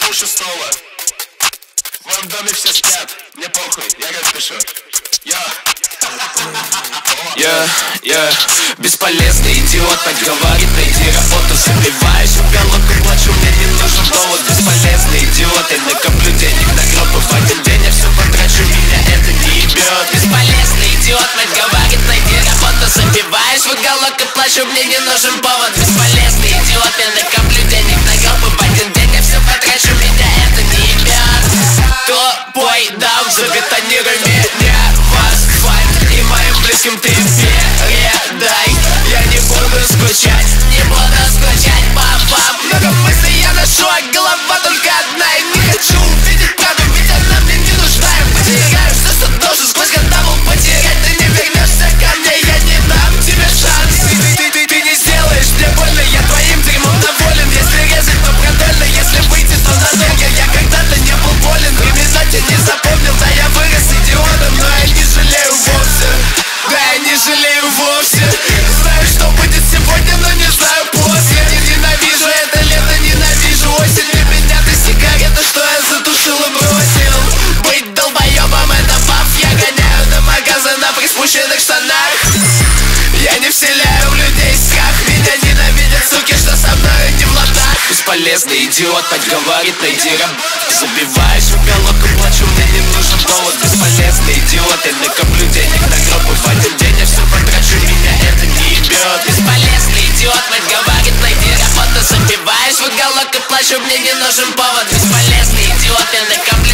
полшестого. В моем доме все спят, мне похуй, я распишу. Бесполезный идиот так говорит, найди работу. Забиваюсь в уголок и плачу, мне не нужен повод. Бесполезный идиот, я накоплю денег на группу. В один день я все потрачу, меня это не ебет. Бесполезный идиот, мать говорит, найди работу. Забиваюсь в уголок и плачу, мне не нужен повод. Бесполезный идиот, я накоплю денег на группу. В один день я все потрачу, меня это не ебет. Тупой даун, забетонируй меня в асфальт, и моим близким ты передай. Я не буду скучать, не буду скучать, папа. Много мыслей я ношу, а голова только одна. И не хочу увидеть правду, ведь она мне не нужна. Я потеряю все, что должен, сквозь года был потерять. Ты не вернешься ко мне, я не дам тебе шанс. Ты не сделаешь мне больно, я твоим дерьмом доволен. Если резать, то продольно, если выйти, то надолго. Я когда-то не был болен, времена тебя не запомнил. Да, я вырос идиотом, но я не жалею вовсе. Да, я не жалею вовсе. Знаю, что будет сегодня, но не знаю после. Ненавижу это лето, ненавижу осень. Для меня ты сигарета, что я затушил и бросил. Быть долбоебом это баф. Я гоняю до магазина при спущенных штанах. Я не вселяю в людей страх. Меня ненавидят суки, что со мной не в ладах. Бесполезный идиот, мать говорит, найди работу. Забиваюсь в уголок и плачу, мне не нужен повод. Бесполезный идиот, я накоплю денег на группу. В один день я все потрачу, меня это не ебет. Бесполезный идиот, мать говорит, найди работу. Забиваюсь в уголок и плачу, мне не нужен повод. Бесполезный идиот, я накоплю